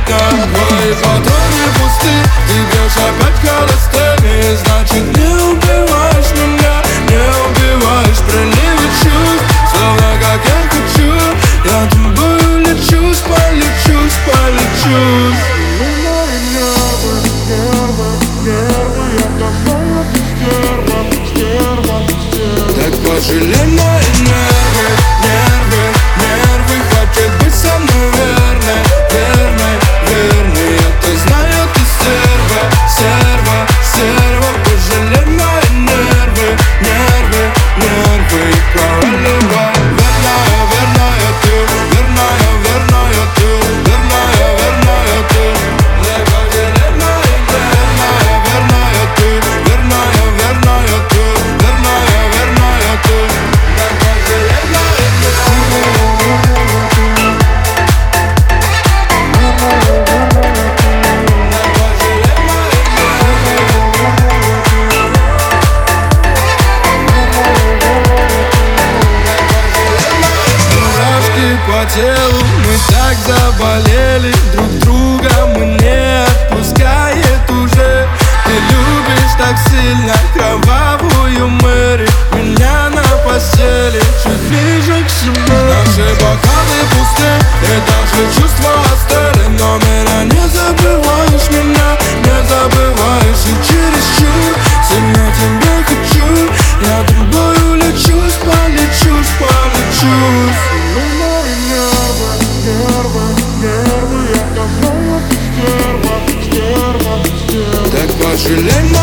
Твои патроны пусты, ты бьешь опять холостыми. Значит, не убиваешь меня, не убиваешь. Приливы чувств, словно как я хочу. Я тобою лечусь, полечусь, полечусь. Так пожалей мои нервы, нервы, нервы. Хочет быть со мной верной, верной, верной. Я-то знаю, ты стерва, стерва, стерва. Пожалей мои нервы, нервы, нервы. Проливай. Верная, верная ты, верная, верная ты, верная, верная ты. Так пожалей мои верная, верная ты, верная, верная ты, верная, верная ты. Так пожалей мои мурашки по телу, мы так заболели. Друг друга мы не отпускает уже. Ты любишь так сильно кровавую Мэри. Меня на постели чуть ближе к себе. Наши бокалы пусты, и даже чувства остыли. Но меня не забываешь, меня не забываешь. И чересчур сильно тебя хочу. Я тобою лечусь, полечусь, полечусь. Так пожалей.